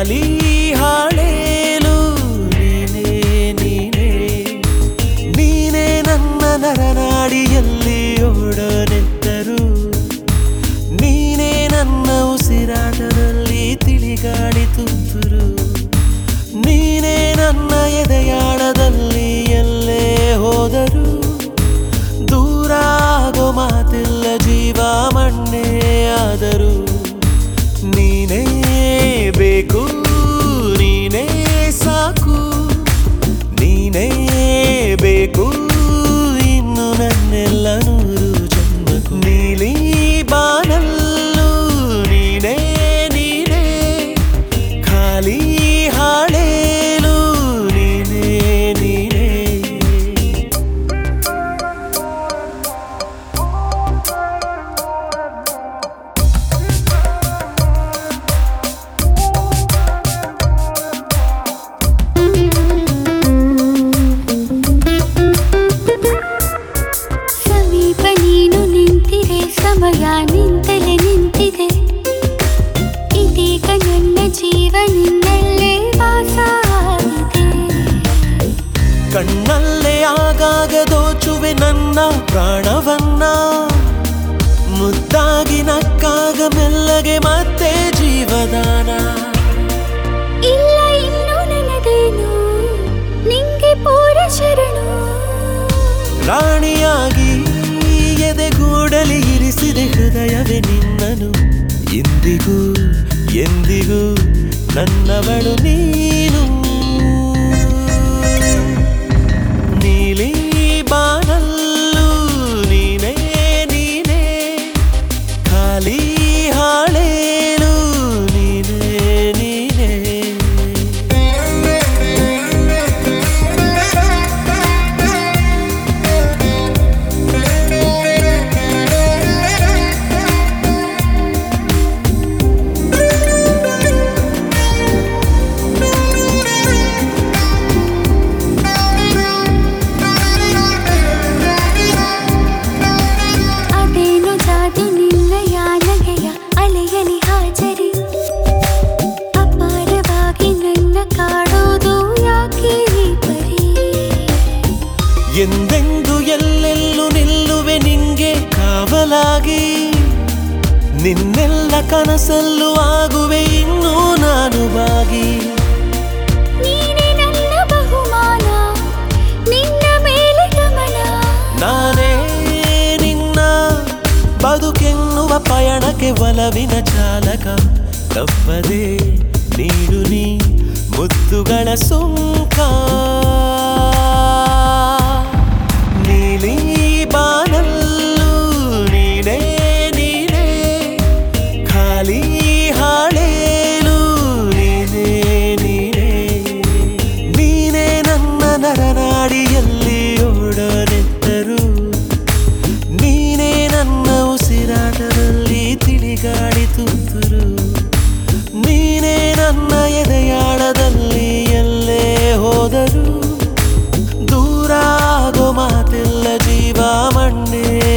ಖಾಲಿ ಹಾಳೇಲು ನೀನೇ ನೀನೇ ನೀನೇ ನನ್ನ ನರನಾಡಿಯಲ್ಲಿ ಓಡನೆತ್ತರು ನೀನೇ ನನ್ನ ಉಸಿರಾಟದಲ್ಲಿ ತಿಳಿಗಾಡಿ ತುಂತುರು ನೀನೇ ನನ್ನ ಎದೆಯಾಳದಲ್ಲಿ ಎಲ್ಲೇ ಹೋದರು ದೂರ ಆಗೋ ಮಾತಿಲ್ಲ ಜೀವ ಮಣ್ಣೇ ಆದರು ನೀನೇ ಬೇಕು ನೀನೇ ಸಾಕು ನೀನೇ ಬೇಕು ಇನ್ನು ನನ್ನೆಲ್ಲ ನೂರು ಜನ್ಮಕ್ಕೂ ನೀಲಿ ಬಾನಲ್ಲೂ ನೀನೇ ನೀನೇ ಖಾಲಿ ಹಾಳೇಲು ನೀನೇ ನೀನೇ ಸಮೀಪ ನೀನು ನಿಂತಿರೆ ಸಮಯ ನಿಂತಲೇ ನಿಂತಿದೆ ಇದೀಗ ನನ್ನ ಜೀವ ನಿನ್ನಲ್ಲೇ ವಾಸ ಆಗಿದೆ ಕಣ್ಣಲ್ಲೇ ಆಗಾಗ ದೋಚುವೆ ನನ್ನ ಪ್ರಾಣವನ್ನ ಮುದ್ದಾಗಿ ನಕ್ಕಾಗ ಮೆಲ್ಲಗೆ ಮತ್ತೆ ಜೀವದಾನ ಇಲ್ಲ ಇನ್ನು ನನದೇನು ನಿಂಗೆ ಪೂರ ಶರಣು ರಾಣಿಯಾಗಿ ಎದೆಗೂಡಲಿ ಇರಿಸಿದೆ ಹೃದಯವೇ ನಿನ್ನನು ಇಂದಿಗೂ ಎಂದಿಗೂ ನನ್ನವಳು ನೀನು ನೀಲಿ ಬಾನಲ್ಲೂ ನೀನೇ ನೀನೇ ಖಾಲಿ ಹಾಳೇಲು ನೀನೇ ನೀನೇ ಅದೇನು ಜಾದು ನಿನ್ನಯ ನಗೆಯ ಅಲೆಯಲಿ ಹಾಜರಿ ಅಪಾರವಾಗಿ ನನ್ನ ಕಾಡೋದು ಯಾಕೆ ಈ ಪರಿ ಎಂದೆಂದು ಎಲ್ಲೆಲ್ಲೂ ನಿಲ್ಲುವೆ ನಿಂಗೆ ಕಾವಲಾಗಿ ನಿನ್ನೆಲ್ಲ ಕನಸಲ್ಲೂ ಆಗುವೆ ಇನ್ನೂ ನಾನು ಬಾಗಿ ನೀನೇ ನನ್ನ ಬಹುಮಾನ ನಿನ್ನ ಮೇಲೆ ಗಮನ ನಾನೇ ನಿನ್ನ ಬದುಕೆನ್ನುವ ಪಯಣಕ್ಕೆ ಒಲವಿನ ಚಾಲಕ ತಪ್ಪದೆ ನೀಡು ನೀ ಮುತ್ತುಗಳ ಸುಂಕ ನೀಲಿ ಬಾನಲ್ಲೂ ನೀನೇ ನೀನೇ ಖಾಲಿ ಹಾಳೇಲು ನೀನೇ ನೀನೇ ನೀನೇ ನನ್ನ ನರನಾಡಿಯಲ್ಲಿ ಓಡನೆತ್ತರು ನೀನೇ ನನ್ನ ಉಸಿರಾಟದಲ್ಲಿ ತಿಳಿಗಾಡಿ ತುಂತುರು ನೀನೇ ನನ್ನ ಎದೆಯಾಳದಲ್ಲಿ ಎಲ್ಲೇ ಹೋದರು ದೂರ ಆಗೋ ಮಾತಿಲ್ಲ ಜೀವ ಮಣ್ಣೇ